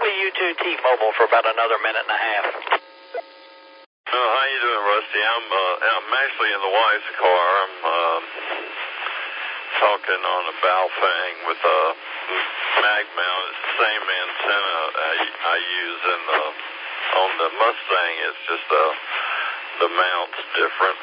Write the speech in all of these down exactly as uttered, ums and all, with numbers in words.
W two T Mobile for about another minute and a half. Oh, how you doing, Rusty? I'm uh, I'm actually in the wife's car. I'm uh, talking on a Baofeng with a mag mount. It's the same antenna I, I use in the on the Mustang. It's just uh, the mount's different.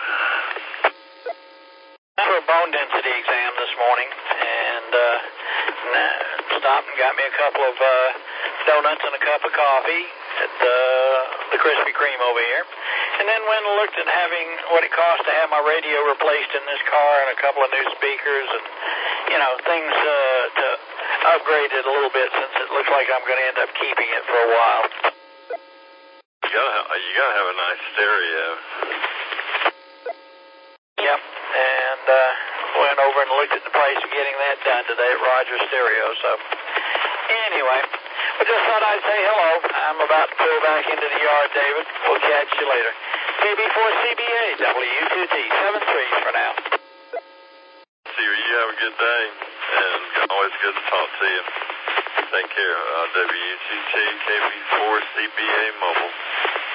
For a bone density exam this morning, and uh, stopped and got me a couple of uh, donuts and a cup of coffee at the, the Krispy Kreme over here, and then went and looked at having what it costs to have my radio replaced in this car and a couple of new speakers and, you know, things uh, to upgrade it a little bit since it looks like I'm going to end up keeping it for a while. You gotta, you gotta have a nice stereo. Yep, and uh, went over and looked at the price of getting that done today at Rogers Stereo. So, anyway, I just thought I'd say hello. I'm about to pull back into the yard, David. We'll catch you later. K B four C B A, W two T, seven three for now. See you. You have a good day, and always good to talk to you. Take care. Uh, W two T, K B four C B A Mobile.